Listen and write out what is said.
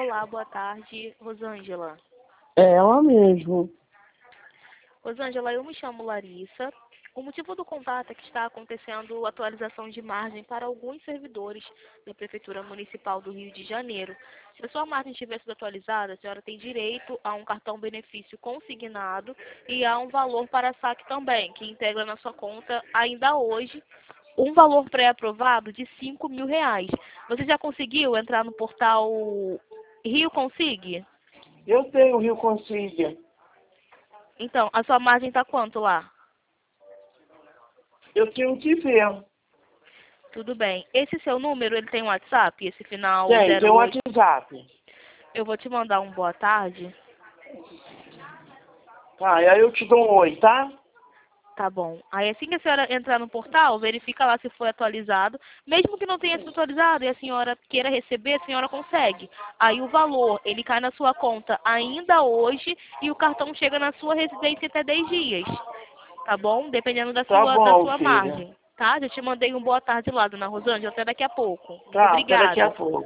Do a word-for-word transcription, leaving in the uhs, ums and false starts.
Olá, boa tarde, Rosângela. É ela mesmo. Rosângela, eu me chamo Larissa. O motivo do contato é que está acontecendo atualização de margem para alguns servidores da Prefeitura Municipal do Rio de Janeiro. Se a sua margem tiver sido atualizada, a senhora tem direito a um cartão benefício consignado e a um valor para saque também, que integra na sua conta ainda hoje um valor pré-aprovado de cinco mil reais. Você já conseguiu entrar no portal Rio Consigue? Eu tenho o Rio Consiga. Então, a sua margem está quanto lá? Eu tenho que ver. Tudo bem. Esse seu número, ele tem um WhatsApp? Esse final Tem, tem zero o oito? WhatsApp. Eu vou te mandar um boa tarde. Tá, e aí eu te dou um oi, tá? Tá bom. Aí assim que a senhora entrar no portal, verifica lá se foi atualizado. Mesmo que não tenha sido atualizado e a senhora queira receber, a senhora consegue. Aí o valor, ele cai na sua conta ainda hoje e o cartão chega na sua residência até dez dias. Tá bom? Dependendo da Tá sua, da bom, sua filha. margem. Tá? Já te mandei um boa tarde lá, dona Rosângela. Até daqui a pouco. Tá, até daqui a Obrigada. pouco.